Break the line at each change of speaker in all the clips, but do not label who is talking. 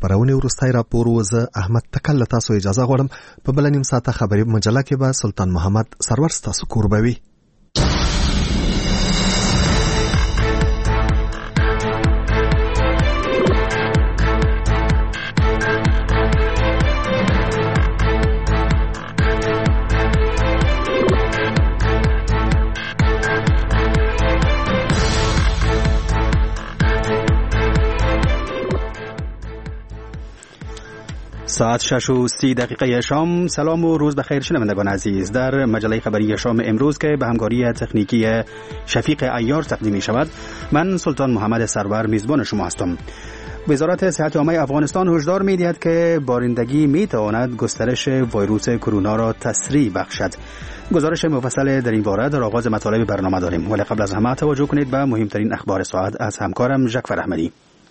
خبرونه وروستۍ راپور و زه احمد تکل له تاسو اجازه غواړم. په بله نیم ساعته خبري مجله کې به سلطان محمد سرور ستاسو کوربوي.
ساعت 6:30 شام. سلام و روز بخیر شنوندگان عزیز. در مجله خبری شام امروز که به همکاری تکنیکی شفیق عیار تقدیم می شود، من سلطان محمد سرور میزبان شما هستم. وزارت صحت عامه افغانستان هشدار می دهد که بارندگی می تواند گسترش ویروس کرونا را تسریع بخشد. گزارش مفصل در این باره در آغاز مطالب برنامه داریم، ولی قبل از همه توجه کنید به مهمترین اخبار ساعت از همکارم ژکفر احمدی.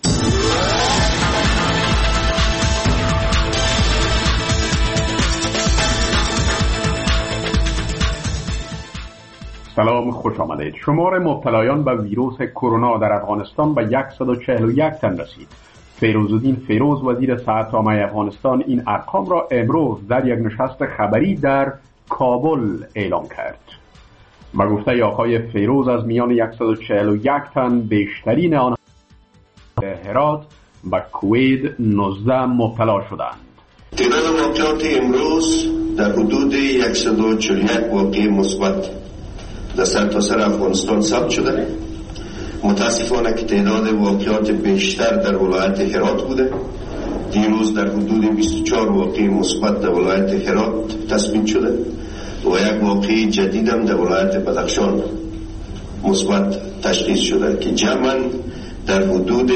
سلام، خوش آمدید. شمار مبتلایان به ویروس کرونا در افغانستان به 141 تن رسید. فیروزالدین فیروز وزیر صحت عامه افغانستان این ارقام را امروز در یک نشست خبری در کابل اعلام کرد. به گفته آقای فیروز از میان 141 تن بیشترین آنها هرات و کویت 19 مبتلا شدند.
تعداد واقعات امروز در حدود 141 واقعه مثبت در سرتاسر افغانستان ثبت شده. متاسفانه که تعداد واقعات بیشتر در ولایت هرات بوده. دیروز در حدود 24 واقعه مثبت در ولایت هرات تثبیت شده و یک واقعه جدید هم در ولایت بدخشان مثبت تشخیص شده که جمعاً در حدود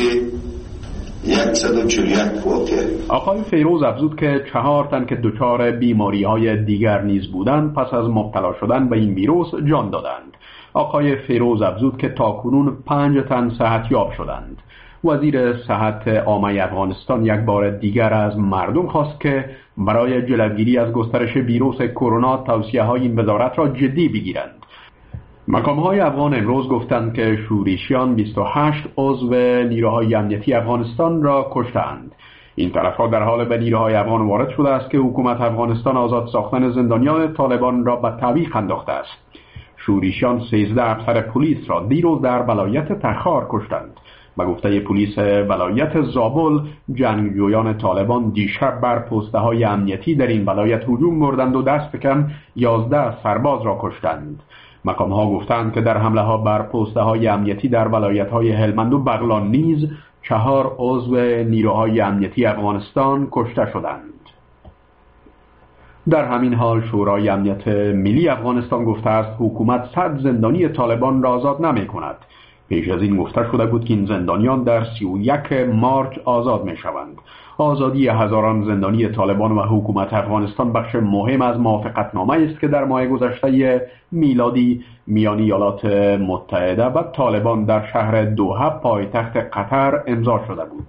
141 واقعه.
آقای فیروز افزود که 4 تن که دچار بیماری‌های دیگر نیز بودند پس از مبتلا شدن به این ویروس جان دادند. آقای فیروز افزود که تاکنون 5 تن صحتیاب شدند. وزیر صحت عامه افغانستان یک بار دیگر از مردم خواست که برای جلوگیری از گسترش ویروس کرونا توصیه‌های این وزارت را جدی بگیرند. مقام‌های افغان امروز گفتند که شورشیان 28 عضو نیروهای امنیتی افغانستان را کشتند. این تلفات در حال به نیروهای افغان وارد شده است که حکومت افغانستان آزاد ساختن زندانیان طالبان را به تعویق انداخته است. شورشیان 13 افسر پلیس را دیروز در ولایت تخار کشتند. به گفته پلیس ولایت زابل، جنگجویان طالبان دیشب بر پست‌های امنیتی در این ولایت هجوم بردند و دست کم 11 سرباز را کشتند. مقام‌ها گفتند که در حمله‌ها بر پست‌های امنیتی در ولایت‌های هلمند و بغلان نیز 4 عضو نیروهای امنیتی افغانستان کشته شدند. در همین حال شورای امنیت ملی افغانستان گفته است حکومت 100 زندانی طالبان را آزاد نمی‌کند. پیش از این گفته شده بود که این زندانیان در 31 مارچ آزاد می‌شوند. آزادی هزاران زندانی طالبان و حکومت افغانستان بخش مهم از موافقتنامه است که در ماه گذشته میلادی میان ایالات متحده و طالبان در شهر دوحه پایتخت قطر امضا شده بود.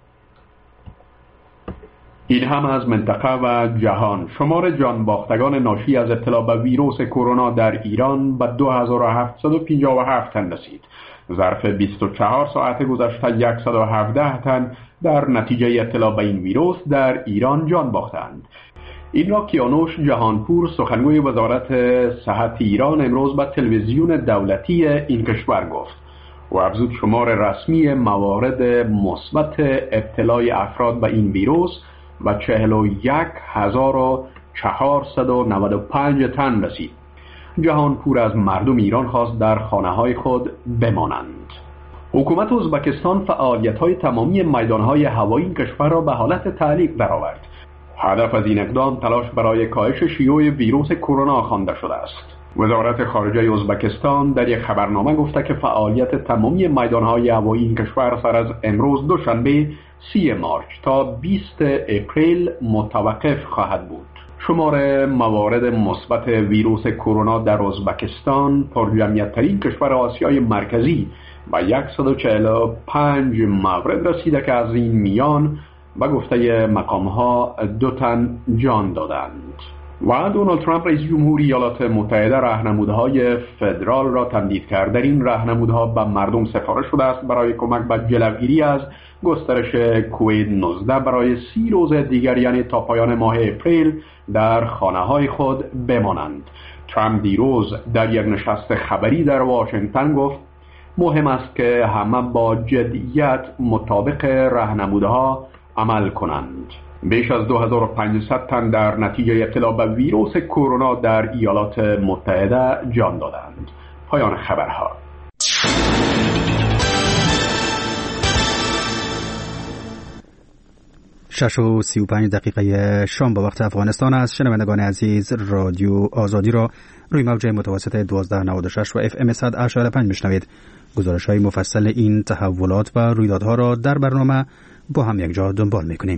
این هم از منطقه و جهان. شمار جان باختگان ناشی از ابتلا به ویروس کرونا در ایران به 2757 تن رسید. ظرف 24 ساعت گذشته 117 تن در نتیجه اطلاع به این ویروس در ایران جان باختند. این را کیانوش جهانپور، سخنگوی وزارت صحت ایران، امروز به تلویزیون دولتی این کشور گفت و افزود شمار رسمی موارد مثبت ابتلای افراد به این ویروس و 41495 تن رسید. جهانپور از مردم ایران خواست در خانه‌های خود بمانند. حکومت ازبکستان فعالیت‌های تمامی میدان‌های هوایی این کشور را به حالت تعلیق درآورد. هدف از این اقدام تلاش برای کاهش شیوع ویروس کرونا خوانده شده است. وزارت خارجه ازبکستان در یک خبرنامه گفته که فعالیت تمامی میدان‌های هوایی این کشور سر از امروز دوشنبه 30 مارچ تا 20 اپریل متوقف خواهد بود. شمار موارد مثبت ویروس کرونا در ازبکستان، پرجمعیت‌ترین کشور آسیای مرکزی، و 145 مورد رسیده که از این میان به گفته مقام‌ها 2 تن جان دادند. و دونالد ترامپ رئیس جمهوری ایالات متحده راهنمودهای فدرال را تمدید کرد. در این راهنمودها به مردم سفارش شده است برای کمک به جلوگیری از گسترش کووید 19 برای 30 روز دیگر، یعنی تا پایان ماه اپریل در خانه‌های خود بمانند. ترامپ دیروز در یک نشست خبری در واشنگتن گفت مهم است که همه با جدیت مطابق راهنمودها عمل کنند. بیش از 2500 تن در نتیجه ابتلا به ویروس کرونا در ایالات متحده جان دادند. پایان خبرها.
شش و 35 دقیقه شام به وقت افغانستان است. شنوندگان عزیز، رادیو آزادی را روی موج متوسط 1296 و FM 100.5 میشنوید. گزارش های مفصل این تحولات و رویدادها را در برنامه با هم یک جا دنبال میکنیم.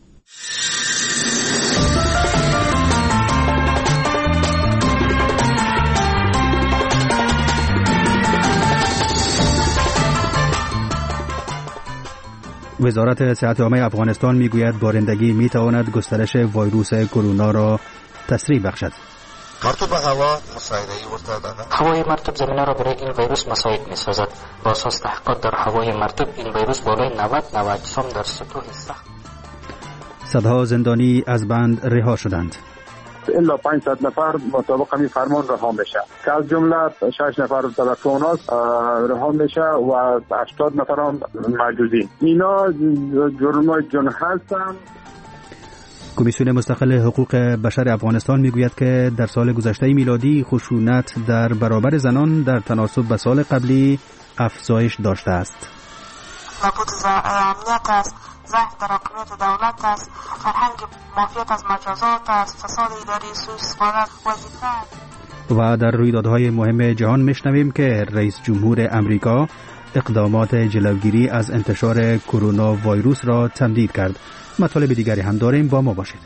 وزارت صحت عامه افغانستان میگوید بارندگی میتواند گسترش ویروس کرونا را تسریع بخشد.
مرطوب هوا مساعده‌ای ورته هوای مرطوب زمینه را برای این ویروس مساعد می‌سازد. با اساس تحقیقات در هوای مرطوب این ویروس بالای 90 اجسام در سطوح سخت.
صدها زندانی از بند رها شدند.
الا 500 نفر مطابق همین فرمان رها میشه که از جمله 6 نفر طبقه اوناست رها میشه و 80 نفر هم محجوزین. اینا جرمای جن هستن.
کمیسیون مستقل حقوق بشر افغانستان میگوید که در سال گذشته میلادی خشونت در برابر زنان در تناسب به سال قبلی افزایش داشته است.
نبود امنیت است، ضعف در حاکمیت دولت است، فرهنگ معافیت از مجازات است، فساد اداری، سوء استفاده وظیفه.
و در رویدادهای مهم جهان میشنویم که رئیس جمهور امریکا اقدامات جلوگیری از انتشار کرونا ویروس را تمدید کرد. مطالب دیگری هم داریم، با ما باشید.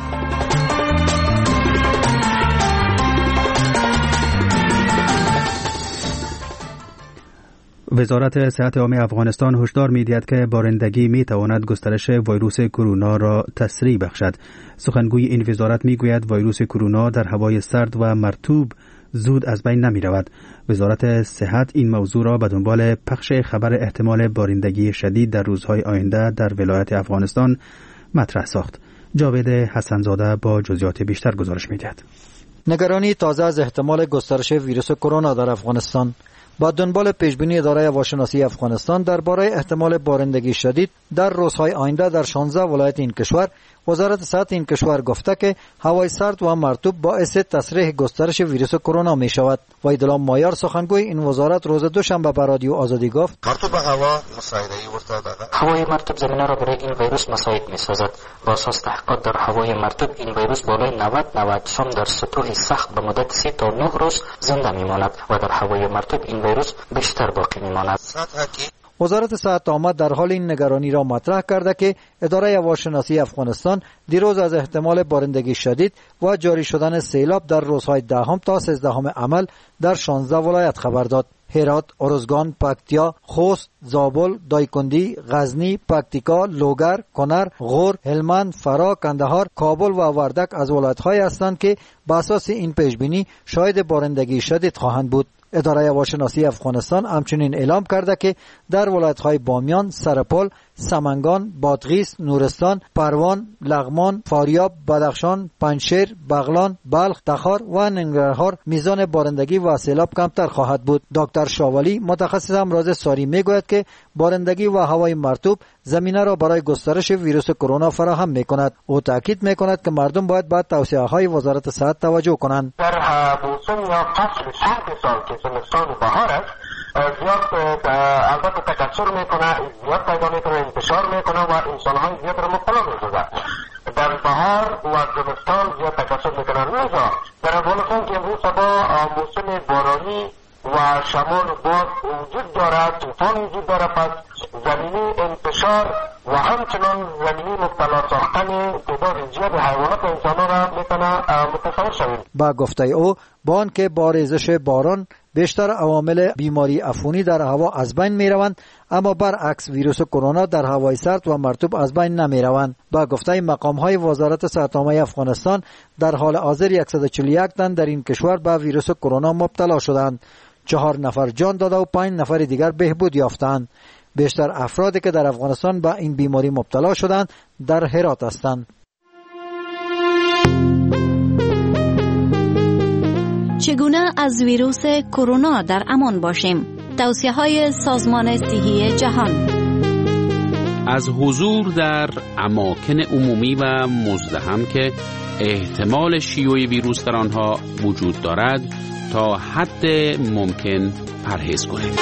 وزارت صحت عامه افغانستان هشدار می‌دهد که بارندگی می‌تواند گسترش ویروس کرونا را تسریع بخشد. سخنگوی این وزارت می‌گوید ویروس کرونا در هوای سرد و مرطوب زود از بین نمی‌رود. وزارت صحت این موضوع را به دنبال پخش خبر احتمال بارندگی شدید در روزهای آینده در ولایت افغانستان مطرح ساخت. جاوید حسنزاده با جزئیات بیشتر گزارش می‌دهد.
نگرانی تازه از احتمال گسترش ویروس کرونا در افغانستان. با دنبال پیشبینی اداره هواشناسی افغانستان درباره احتمال بارندگی شدید در روزهای آینده در 16 ولایت این کشور، وزارت صحت این کشور گفته که هوای سرد و مرطوب باعث تسریع گسترش ویروس کرونا می شود. وحیدالله مایار سخنگوی این وزارت روز دوشنبه به رادیو آزادی گفت
مرطوب هوا مساعده‌ای ورته هوای مرطوب زمینه را برای این ویروس مساعد می سازد. با اساس تحقیقات در هوای مرطوب این ویروس بالای 90 اجسام در سطوح سخت به مدت 3 تا 9 روز زنده می ماند و در هوای مرطوب این ویروس بیشتر باقی می ماند.
وزارت صحت عامه در حال این نگرانی را مطرح کرده که اداره هواشناسی افغانستان دیروز از احتمال بارندگی شدید و جاری شدن سیلاب در روزهای 10 تا 13 عمل در 16 ولایت خبر داد. هرات، ارزگان، پکتیا، خوست، زابل، دایکندی، غزنی، پکتیکا، لوگر، کنر، غور، هلمند، فرا، کندهار، کابل و وردک از ولایت‌های هستند که بر اساس این پیشبینی شاهد بارندگی شدید خواهند بود. اداره هواشناسی افغانستان همچنین اعلام کرده که در ولایت‌های بامیان، سرپل، سمنگان، بادغیس، نورستان، پروان، لغمان، فاریاب، بدخشان، پنجشیر، بغلان، بلخ، تخار و ننگرهار میزان بارندگی و سیلاب کمتر خواهد بود. دکتر شاولی متخصص امراض ساری میگوید که بارندگی و هوای مرطوب زمینه را برای گسترش ویروس کرونا فراهم میکند. او تاکید میکند که مردم باید به توصیه‌های وزارت صحت توجه کنند.
در موسم یا فصل سرد سال که زمستان و بهار است زیاد البته تکثر میکنه، زیاد پیدا میکنه، انتشار میکنه و انسان‌های زیاد را مبتلا میسازد. در بهار و زمستان زیاد تکثر میکنه. لذا در افغانستان که امروز با موسم بارانی و شمال و باد وجود دارد، طوفان وجود دارد، پس زمینی انتشار و همچنان زمینی مبتلا ساختن تعداد زیاد حیوانات و انسان‌ها را میتونه متصور شویم.
با گفته او با آنکه با ریزش باران بیشتر عوامل بیماری عفونی در هوا از بین می روند، اما برعکس ویروس کرونا در هوای سرد و مرطوب از بین نمی روند. با گفته مقام های وزارت صحت عامه افغانستان، در حال حاضر 141 تن در این کشور به ویروس کرونا مبتلا شدند. 4 نفر جان داده و 5 نفر دیگر بهبود یافتند. بیشتر افرادی که در افغانستان به این بیماری مبتلا شدند در هرات هستند.
چگونه از ویروس کرونا در امان باشیم؟ توصیه‌های سازمان صحی جهان.
از حضور در اماکن عمومی و مزدحم که احتمال شیوع ویروس در آنها وجود دارد تا حد ممکن پرهیز کنید.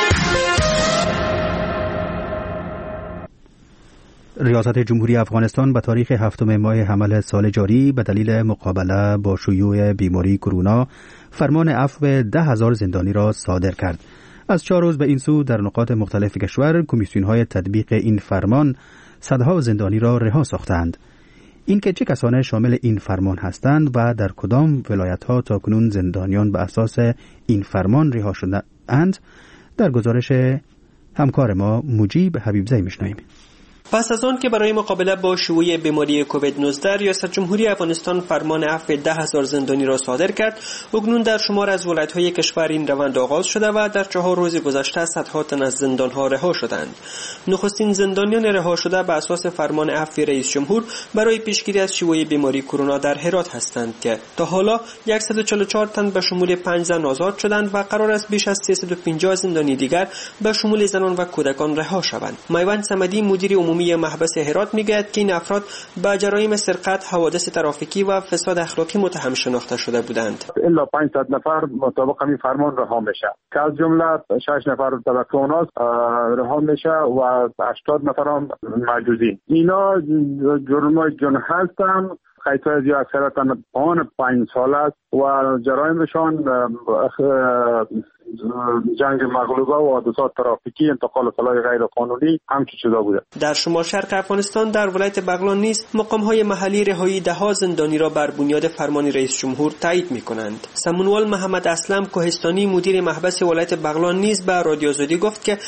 ریاست جمهوری افغانستان به تاریخ 7 ماه حمل سال جاری به دلیل مقابله با شیوع بیماری کرونا فرمان عفو 10,000 زندانی را صادر کرد. از 4 روز به این سو در نقاط مختلف کشور کمیسیون‌های تطبیق این فرمان صدها زندانی را رها ساختند. اینکه چه کسانی شامل این فرمان هستند و در کدام ولایت‌ها تاکنون زندانیان به اساس این فرمان رها شده‌اند در گزارش همکار ما مجیب حبیبزی می‌شنویم.
پس از آن که برای مقابله با شیوع بیماری کووید 19 ریاست جمهوری افغانستان فرمان عفو 10,000 زندانی را صادر کرد، اکنون در شمار از ولایت‌های کشور این روند آغاز شده و در 4 روز گذشته صدها تن از زندان‌ها رها شدند. نخستین زندانیان رها شده به اساس فرمان عفو رئیس جمهور برای پیشگیری از شیوع بیماری کرونا در هرات هستند که تا حالا 144 تن به شمول 5 زن آزاد شدند و قرار است بیش از 350 زندانی دیگر به شمول زنان و کودکان رها شوند. میوند صمدی مدیر عمومی محبس هرات میگوید که این افراد با جرایم سرقت، حوادث ترافیکی و فساد اخلاقی متهم شناخته شده بودند.
الا 500 نفر مطابق همین فرمان رها میشه که از جمله 6 نفر تبکوناس رها میشه و 80 نفر هم مجوزی. اینا جرمای جنح هستن. خیلی زیاد اکثرتاً 5 سال است و جرایمشان جنگ مغلوبه و حادثات ترافیکی، انتقال سلاح غیر قانونی همچی چیزا بوده.
در شمال شرق افغانستان در ولایت بغلان نیز مقام‌های محلی رهایی 10 زندانی را بر بنیاد فرمان رئیس جمهور تایید می‌کنند. سمونوال محمد اسلم کوهستانی مدیر محبس ولایت بغلان نیز به رادیو آزادی گفت که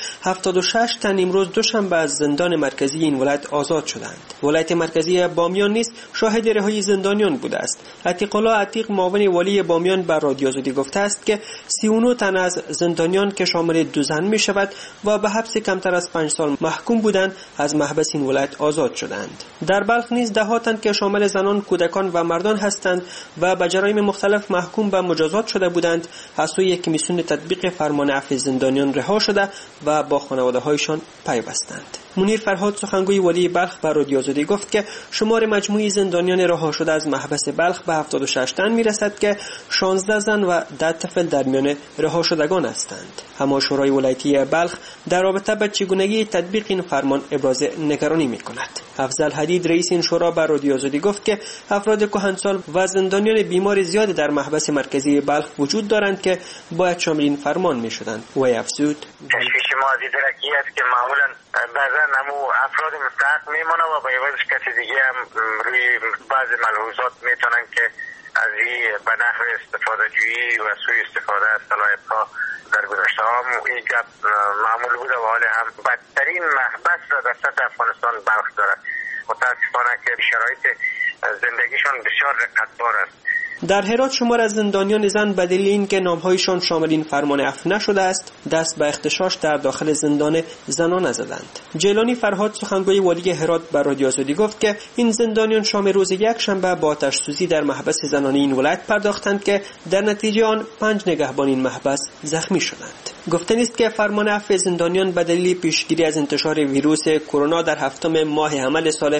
76 تن امروز دوشنبه از زندان مرکزی این ولایت آزاد شدند. ولایت مرکزی بامیان نیز شاهد رهایی زندانیان بوده است. عتیق الله عتیق معاون والی بامیان به رادیو آزادی گفته است که 39 تن از زندانیان که شامل 2 زن می شود و به حبس کمتر از 5 سال محکوم بودند از محبس این ولایت آزاد شدند. در بلخ نیز 10 تن که شامل زنان، کودکان و مردان هستند و به جرایم مختلف محکوم به مجازات شده بودند از سوی کمیسیون تطبیق فرمان عفو زندانیان رها شده و با خانواده‌هایشان پیوستند. منیر فرهاد سخنگوی والی بلخ به رادیو آزادی گفت که شمار مجموعی زندانیان رها شده از محبس بلخ به 76 تن میرسد که 16 زن و 10 طفل در میان رها شدگان هستند. اما شورای ولایتی بلخ در رابطه با چگونگی تطبیق این فرمان ابراز نگرانی می‌کند. افضل حدید رئیس این شورا به رادیو آزادی گفت که افراد کهنسال و زندانیان بیمار زیاد در محبس مرکزی بلخ وجود دارند که باید شامل این فرمان می‌شدند. و افزود
تشویش ما از درکی است که معمولاً بعضا نمو افراد مستحق میمونه و به عوض کسی دیگه هم روی بعض ملحوظات میتونن که از این به نحو استفاده جویی و سوء استفاده از صلاحیت‌ها در گذشته ها این گپ معمول بوده و حال هم بدترین محبس را در سطح افغانستان بلخ دارد. متاسفانه که شرایط زندگیشان بسیار رقتبار است.
در هرات شمار از زندانیان زن به دلیل اینکه نام‌هایشان شامل این فرمان عفو نشده است دست به اغتشاش در داخل زندان زنان نزدند. جیلانی فرهاد سخنگوی والی هرات به رادیو آزادی گفت که این زندانیان شام روز یک شنبه با آتش سوزی در محبس زنانی این ولایت پرداختند که در نتیجه آن 5 نگهبان این محبس زخمی شدند. گفته است که فرمان عفو زندانیان به دلیل پیشگیری از انتشار ویروس کرونا در 7 ماه حمل سال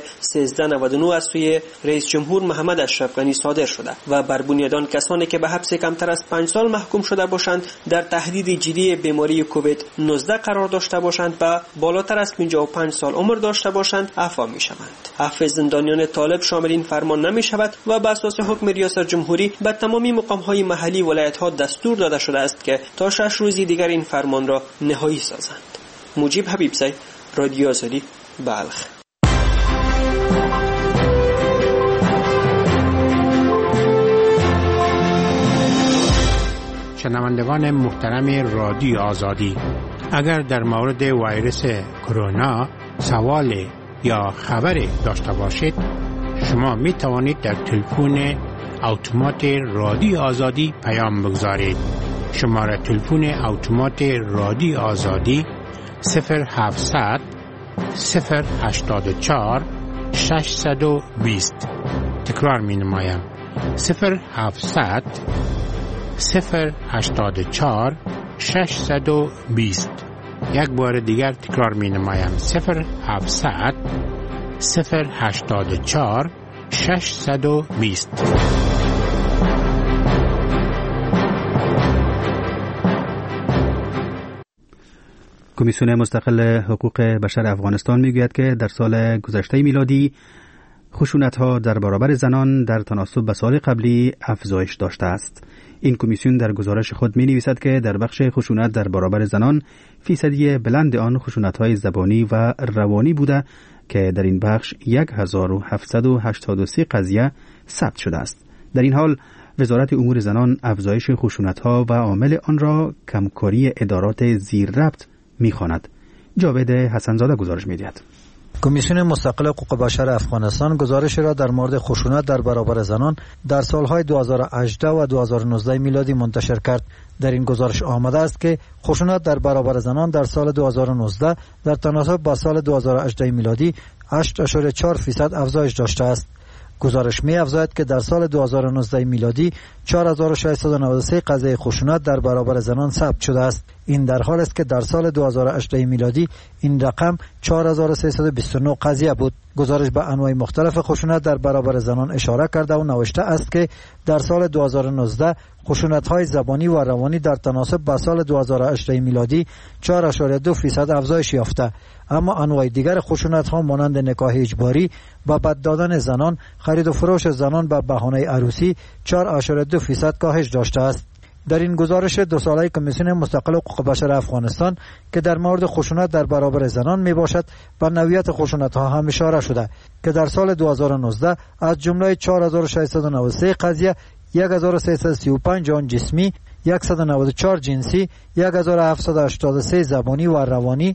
1399 از سوی رئیس جمهور محمد اشرف غنی صادر شده و بر بنیاد آن کسانی که به حبس کمتر از 5 سال محکوم شده باشند در تهدید جدی بیماری کووید 19 قرار داشته باشند و بالاتر از 55 سال عمر داشته باشند عفو می‌شوند. عفو زندانیان طالب شامل این فرمان نمی‌شود و بر اساس حکم ریاست جمهوری به تمامی مقام‌های محلی ولایت‌ها دستور داده شده است که تا 6 روز دیگر این فرمان را نهایی سازند. مجیب حبیبزی، رادیو آزادی، بلخ.
شنوندگان محترم رادیو آزادی، اگر در مورد ویروس کرونا سوال یا خبر داشته باشید، شما می توانید در تلفن اتومات رادیو آزادی پیام بگذارید. شماره تلفن اتومات رادیو آزادی 0700 084 620. تکرار می نمایم 0700 084 620. یک بار دیگر تکرار می نمایم 0700 084 620.
کمیسیون مستقل حقوق بشر افغانستان میگوید که در سال گذشته میلادی خشونت‌ها در برابر زنان در تناسب با سال قبلی افزایش داشته است. این کمیسیون در گزارش خود می‌نویسد که در بخش خشونت در برابر زنان فیصدی بلند آن خشونت‌های زبانی و روانی بوده که در این بخش 1783 قضیه ثبت شده است. در این حال وزارت امور زنان افزایش خشونت‌ها و عامل آن را کمکاری ادارات زیر ربط می‌خواند. جاوید حسنزاده گزارش می‌دهد.
کمیسیون مستقل حقوق بشر افغانستان گزارش را در مورد خشونت در برابر زنان در سالهای 2018 و 2019 میلادی منتشر کرد. در این گزارش آمده است که خشونت در برابر زنان در سال 2019 در تناسب با سال 2018 میلادی 8.4% افزایش داشته است. گزارش می افزاید که در سال 2019 میلادی 4693 قضیه خشونت در برابر زنان ثبت شده است. این در حال است که در سال 2018 میلادی این رقم 4329 قضیه بود. گزارش به انواع مختلف خشونت در برابر زنان اشاره کرده و نوشته است که در سال 2019 خشونت‌های زبانی و روانی در تناسب با سال 2018 میلادی 4.2% افزایش یافته، اما انواع دیگر خشونت‌ها مانند نکاح اجباری، با بد دادن زنان، خرید و فروش زنان به بهانه عروسی 4.2% کاهش داشته است. در این گزارش دو ساله کمیسیون مستقل حقوق بشر افغانستان که در مورد خشونت در برابر زنان می باشد به نوعیت خشونت ها هم اشاره شده که در سال 2019 از جمله 4693 قضیه 1335 آن جسمی، 194 جنسی، 1783 زبانی و روانی،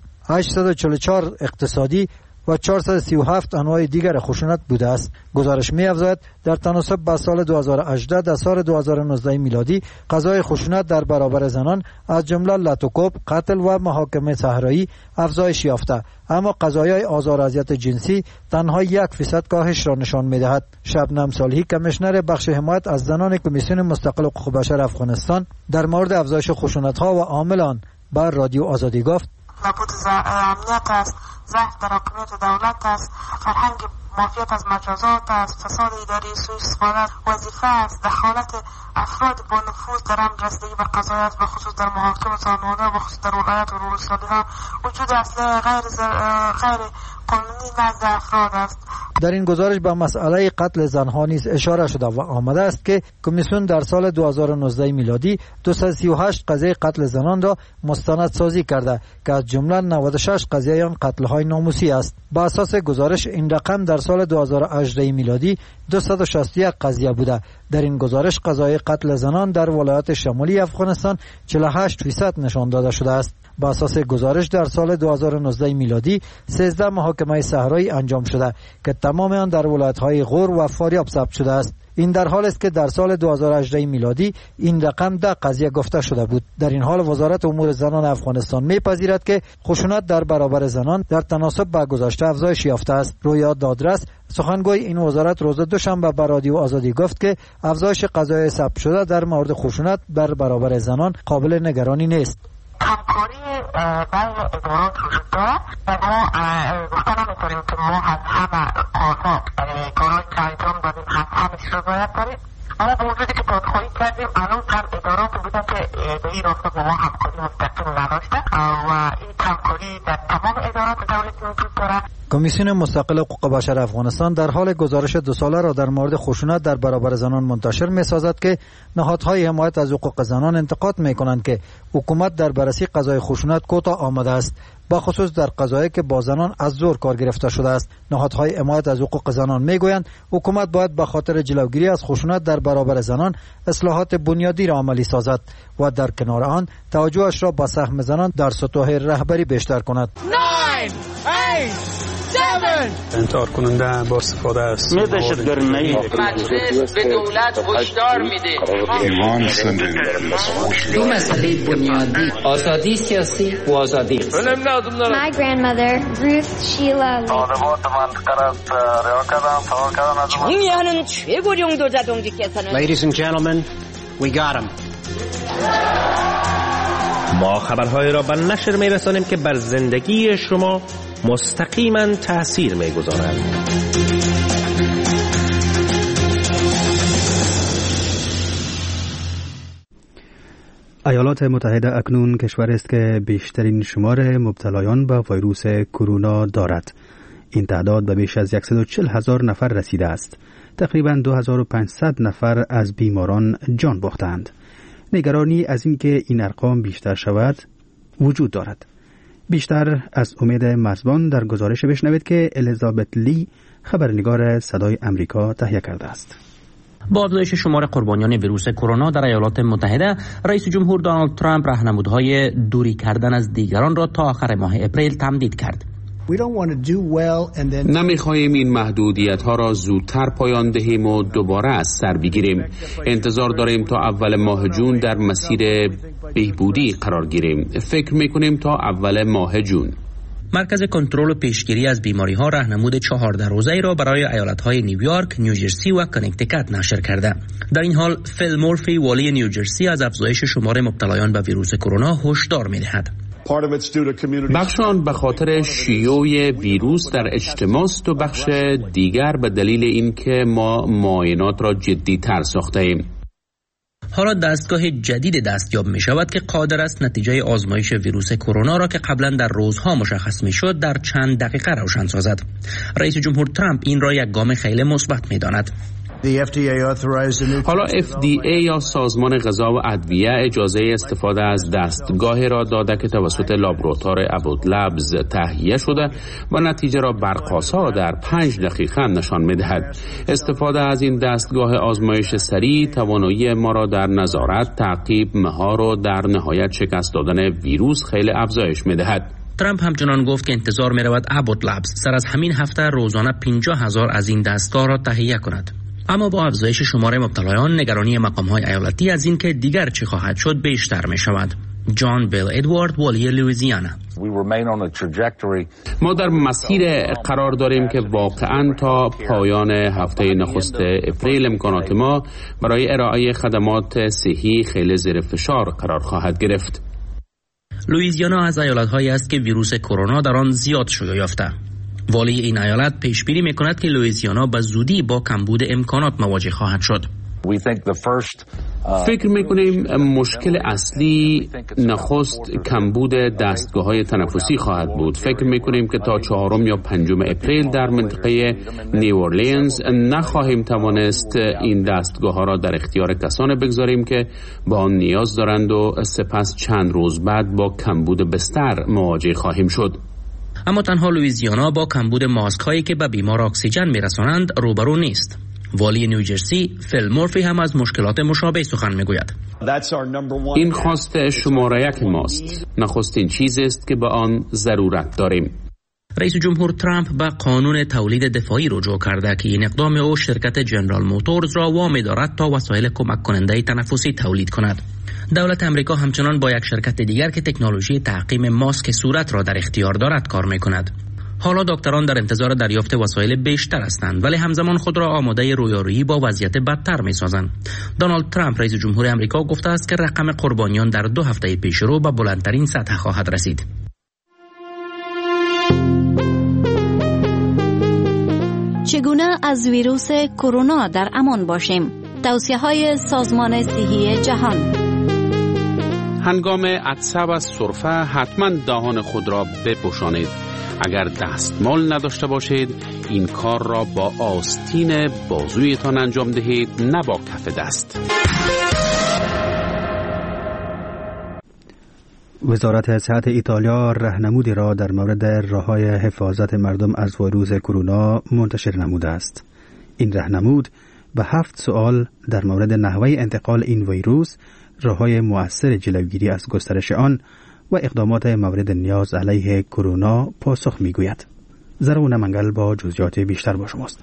844 اقتصادی و 437 انواع دیگر خشونت بوده است. گزارش می افزاید در تناسب با سال 2018 در سال 2019 میلادی قضای خشونت در برابر زنان از جمله لطوکوب، قتل و محاکمه صحرایی افزایش یافته، اما قضایای آزار و اذیت جنسی تنها 1% کاهش را نشان می دهد. شبنم صالحی کمیشنر بخش حمایت از زنان کمیسیون مستقل حقوق بشر افغانستان در مورد افزایش خشونت ها و عامل آن بر رادیو آزادی گفت:
نبود امنیت است، ضعف در حاکمیت دولت است، فرهنگ معافیت از مجازات است، فساد اداری، سوء استفاده وظیفه است، دخالت افراد با نفوذ در امر رسیدگی به قضایت به خصوص در محاکم سالمانده به خصوص در ولایت و ولسوالی‌ها وجود اصلی غیر قانونی نزد افراد است.
در این گزارش به مسئله قتل زنها نیز اشاره شده و آمده است که کمیسیون در سال 2019 میلادی 238 قضیه قتل زنان را مستند سازی کرده که از جمله 96 قضیه آن قتل‌های ناموسی است. با اساس گزارش این رقم در سال 2018 میلادی 261 قضیه بوده. در این گزارش قضای قتل زنان در ولایات شمالی افغانستان 48% نشان داده شده است. با اساس گزارش در سال 2019 میلادی 13 محاکمه صحرایی انجام شده که تمام آن در ولایت‌های غور و فاریاب ثبت شده است. این در حال است که در سال 2018 میلادی این رقم 10 قضیه گفته شده بود. در این حال وزارت امور زنان افغانستان می‌پذیرد که خشونت در برابر زنان در تناسب با گذشته افزایش یافته است. رویا دادرس سخنگوی این وزارت روز دوشنبه به رادیو آزادی گفت که افزایش قضایای ثبت شده در مورد خشونت در برابر زنان قابل نگرانی نیست.
همکاری بین ادارات وجود دارد و ما گفته نمی‌کنیم که ما از همه کارها کارهای که انجام دادیم همش رضایت داریم، اما با وجودی که دادخواهی کردیم الان هم ادارات بودن که به این راستا با ما همکاری مستقیم نداشته و این همکاری در تمام ادارات دولتی وجود دارد.
کمیسیون مستقل حقوق بشر افغانستان در حال گزارش 2 ساله را در مورد خشونت در برابر زنان منتشر می‌سازد که نهادهای حمایت از حقوق زنان انتقاد می‌کنند که حکومت در بررسی قضای خشونت کوتاه آمده است، با خصوص در قضایی که با زنان از زور کار گرفته شده است. نهادهای حمایت از حقوق زنان می‌گویند حکومت باید به خاطر جلوگیری از خشونت در برابر زنان اصلاحات بنیادی را عملی سازد و در کنار آن توجهش را به سهم زنان در سطوح رهبری بیشتر کند.
9 8 7
انتحار کننده با استفاده است.
مجلس به دولت هشدار میده.
دو مسئله بنیادی، آزادی سیاسی و آزادی.
My grandmother, Ruth Sheila Lee.
Ladies and gentlemen, we got him.
ما خبرهای را به نشر می‌رسانیم که بر زندگی شما مستقیما تأثیر می‌گذارند.
ایالات متحده اکنون کشور است که بیشترین شمار مبتلایان به ویروس کرونا دارد. این تعداد به بیش از 140,000 نفر رسیده است. تقریباً 2500 نفر از بیماران جان باختند. نگرانی از اینکه این ارقام بیشتر شود وجود دارد. بیشتر از امید مرزبان در گزارش بشنوید که الیزابت لی خبرنگار صدای امریکا تهیه کرده است.
با افزایش شمار قربانیان ویروس کرونا در ایالات متحده، رئیس جمهور دونالد ترامپ راهنمودهای دوری کردن از دیگران را تا آخر ماه اپریل تمدید کرد.
نمیخواهیم این محدودیت ها را زودتر پایان دهیم و دوباره از سر بگیریم. انتظار داریم تا اول ماه جون در مسیر بهبودی قرار گیریم. فکر میکنیم تا اول ماه جون.
مرکز کنترل و پیشگیری از بیماری ها راهنمود 14 روزه‌ای را برای ایالت‌های نیویورک، نیوجرسی و کنکتیکت نشر کرده. در این حال فیل مورفی والی نیوجرسی از افزایش شمار مبتلایان به ویروس کرونا هشدار می‌دهد.
بخش آن به خاطر شیوع ویروس در اجتماع است و بخش دیگر به دلیل اینکه ما معاینات را جدی تر ساخته ایم.
حالا دستگاه جدید دستیاب می شود که قادر است نتیجه آزمایش ویروس کرونا را که قبلا در روزها مشخص می شد در چند دقیقه روشن سازد. رئیس جمهور ترامپ این را یک گام خیلی مثبت می داند.
حالا FDA یا سازمان غذا و ادویه اجازه استفاده از دستگاهی را داده که توسط لابراتوار ابوت لبز تهیه شده و نتیجه را برق‌آسا در 5 دقیقه نشان می‌دهد. استفاده از این دستگاه آزمایش سریع توانایی ما را در نظارت، تعقیب، مهار و در نهایت شکست دادن ویروس خیلی افزایش می‌دهد.
ترامپ همچنان گفت که انتظار می‌رود ابوت لبز سر از همین هفته روزانه 50,000 از این دستگاه را تهیه کند. اما با افزایش شمار مبتلایان، نگرانی مقام‌های ایالتی از این که دیگر چه خواهد شد بیشتر می شود. جان بیل ادوارد والی لوئیزیانا:
ما در مسیر قرار داریم که واقعاً تا پایان هفته نخست اپریل امکانات ما برای ارائه خدمات صحی خیلی زیر فشار قرار خواهد گرفت.
لوئیزیانا از ایالت‌هایی است که ویروس کرونا در آن زیاد شیوع یافته. والی این ایالت پیشبینی می‌کند که لوئیزیانا به زودی با کمبود امکانات مواجه خواهد شد.
فکر می‌کنیم مشکل اصلی نخست کمبود دستگاه‌های تنفسی خواهد بود. فکر می‌کنیم که تا 4 یا 5 اپریل در منطقه نیواورلینز نخواهیم توانست این دستگاه‌ها را در اختیار کسانی بگذاریم که با آن نیاز دارند و سپس چند روز بعد با کمبود بستر مواجه خواهیم شد.
اما تنها لوئیزیانا با کمبود ماسک هایی که به بیمار اکسیژن میرسانند روبرو نیست. والی نیوجرسی فیل مورفی هم از مشکلات مشابه سخن میگوید.
این خواست شماره 1 ماست. نخستین چیز است که به آن ضرورت داریم.
رئیس جمهور ترامپ به قانون تولید دفاعی رجوع کرده که این اقدام او شرکت جنرال موتورز را وامی دارد تا وسایل کمک کننده تنفسی تولید کند. دولت امریکا همچنان با یک شرکت دیگر که تکنولوژی تعقیم ماسک صورت را در اختیار دارد کار می‌کند. حالا دکتران در انتظار دریافت وسایل بیشتر هستند ولی همزمان خود را آماده رویارویی با وضعیت بدتر می‌سازند. دونالد ترامپ رئیس جمهور امریکا گفته است که رقم قربانیان در 2 هفته پیشرو به بلندترین سطح خواهد رسید.
چگونه از ویروس کرونا در امان باشیم؟ توصیه‌های سازمان صحی جهان.
هنگام عطسه و سرفه حتما دهان خود را بپوشانید. اگر دستمال نداشته باشید این کار را با آستین بازویتان انجام دهید، نه با کف دست.
وزارت صحت ایتالیا راهنمودی را در مورد راه‌های حفاظت مردم از ویروس کرونا منتشر نموده است. این راهنمود به 7 سوال در مورد نحوه انتقال این ویروس، راه‌های مؤثر جلوگیری از گسترش آن و اقدامات مورد نیاز علیه کرونا پاسخ می‌گوید. زرون منگل با جزئیات بیشتر با شماست.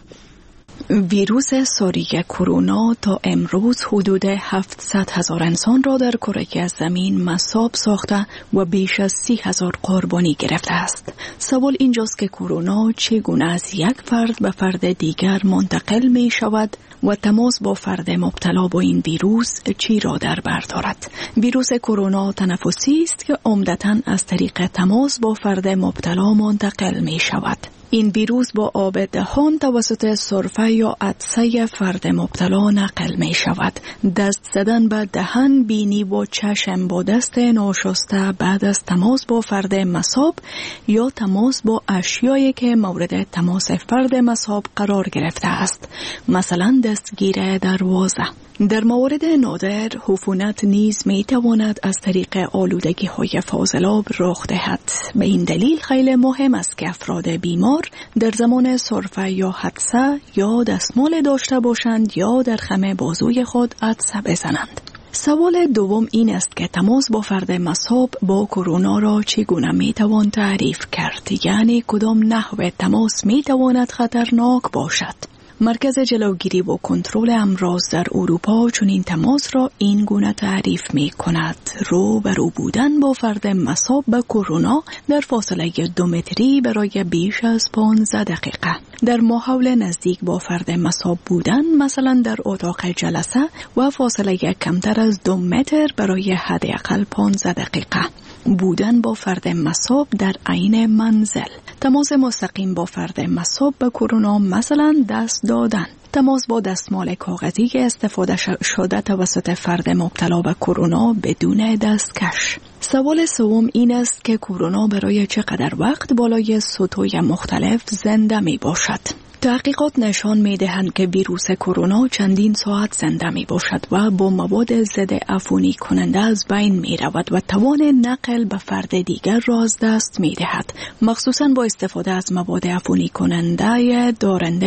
ویروس ساری کرونا تا امروز حدود 700,000 انسان را در کره زمین مصاب ساخته و بیش از 30,000 قربانی گرفته است. سوال اینجاست که کرونا چگونه از یک فرد به فرد دیگر منتقل می شود و تماس با فرد مبتلا با این ویروس چی را در بر دارد؟ ویروس کرونا تنفسی است که عمدتاً از طریق تماس با فرد مبتلا منتقل می شود. این ویروس با آب دهان توسط سرفه یا عطسه فرد مبتلا نقل می شود. دست زدن به دهن، بینی و چشم با دست ناشسته بعد از تماس با فرد مصاب یا تماس با اشیایی که مورد تماس فرد مصاب قرار گرفته است، مثلا دستگیر دروازه. در موارد نادر عفونت نیز می تواند از طریق آلودگی های فاضلاب رخ دهد. به این دلیل خیلی مهم است که افراد بیمار در زمان سرفه یا حدسه یا دستمال داشته باشند یا در خم بازوی خود عدسه بزنند. سوال دوم این است که تماس با فرد مصاب با کرونا را چگونه می توان تعریف کرد؟ یعنی کدام نحوه تماس می تواند خطرناک باشد؟ مرکز جلوگیری و کنترل امراض در اروپا چنین تماس را این گونه تعریف می کند: روبرو بودن با فرد مصاب به کرونا در فاصله 2 متری برای بیش از 15 دقیقه. در ماحول نزدیک با فرد مصاب بودن، مثلا در اتاق جلسه، و فاصله کمتر از 2 متر برای حداقل 15 دقیقه. بودن با فرد مصاب در عین منزل. تماس مستقیم با فرد مصاب به کرونا، مثلا دست دادن. تماس با دستمال کاغذی که استفاده شده توسط فرد مبتلا به کرونا بدون دستکش. سوال سوم این است که کرونا برای چقدر وقت بالای سطوح مختلف زنده می باشد؟ تحقیقات نشان می دهند که ویروس کرونا چندین ساعت زنده می باشد و با مواد ضد عفونی کننده از بین می رود و توان نقل به فرد دیگر را از دست می دهد، مخصوصاً با استفاده از مواد عفونی کننده دارنده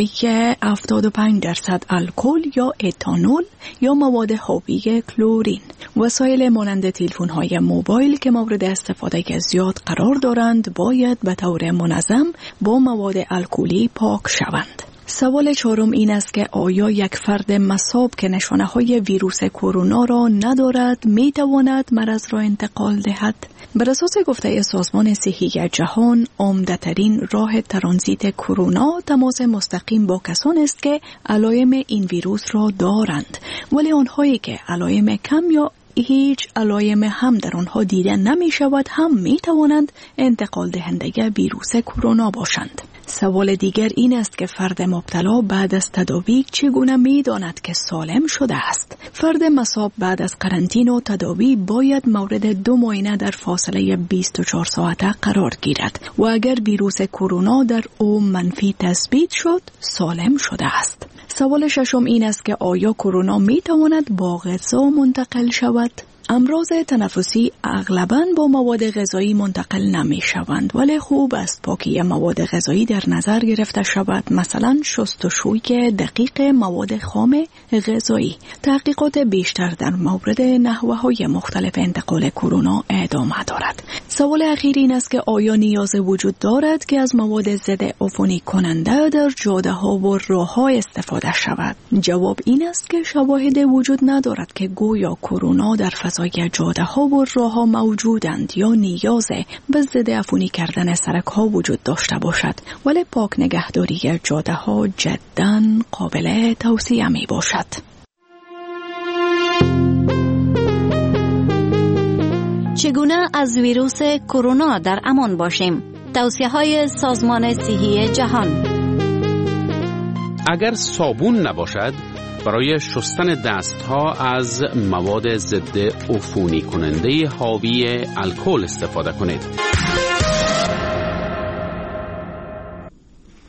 75% الکل یا اتانول یا مواد حاوی کلورین. وسایل مانند تلفن‌های موبایل که مورد استفاده زیاد قرار دارند باید به طور منظم با مواد الکلی پاک شوند. سوال چهارم این است که آیا یک فرد مصاب که نشانه‌های ویروس کرونا را ندارد می تواند مرض را انتقال دهد؟ بر اساس گفته سازمان صحی جهان، عمده‌ترین راه ترانزیت کرونا تماس مستقیم با کسانی است که علائم این ویروس را دارند، ولی آنهایی که علائم کم یا هیچ علائم هم در آنها دیده نمی شود هم می توانند انتقال دهنده ویروس کرونا باشند. سوال دیگر این است که فرد مبتلا بعد از تداوی چگونه می داند که سالم شده است؟ فرد مصاب بعد از قرنطینه و تداوی باید مورد 2 معاینه در فاصله 24 ساعته قرار گیرد و اگر ویروس کرونا در او منفی تثبیت شد، سالم شده است. سوال ششم این است که آیا کرونا می تواند با غذا منتقل شود؟ امراض تنفسی اغلباً با مواد غذایی منتقل نمی شوند، ولی خوب است پاکی مواد غذایی در نظر گرفته شود، مثلا شستشوی دقیق مواد خام غذایی. تحقیقات بیشتر در مورد نحوه‌های مختلف انتقال کرونا ادامه دارد. سوال اخیر این است که آیا نیاز وجود دارد که از مواد ضد عفونی کننده در جاده‌ها و راه‌ها استفاده شود؟ جواب این است که شواهد وجود ندارد که گویا کرونا در فضای جاده‌ها و راه‌ها موجودند یا نیاز به ضد عفونی کردن سرک‌ها وجود داشته باشد، ولی پاک نگهداری جاده‌ها جداً قابل توصیه می باشد.
چگونه از ویروس کرونا در امان باشیم؟ توصیه‌های سازمان صحی جهان.
اگر صابون نباشد، برای شستن دستها از مواد ضد عفونی کننده حاوی الکل استفاده کنید.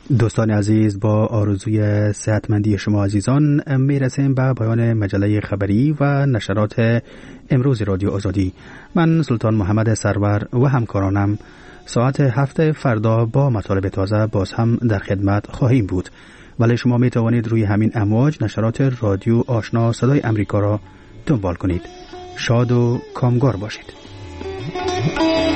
دوستان عزیز، با آرزوی صحتمندی شما عزیزان میرسیم به پایان مجله خبری و نشرات امروز رادیو آزادی. من سلطان محمد سرور و همکارانم ساعت 7 فردا با مطالب تازه باز هم در خدمت خواهیم بود، ولی شما می توانید روی همین امواج نشرات رادیو آشنا صدای امریکا را دنبال کنید. شاد و کامگار باشید.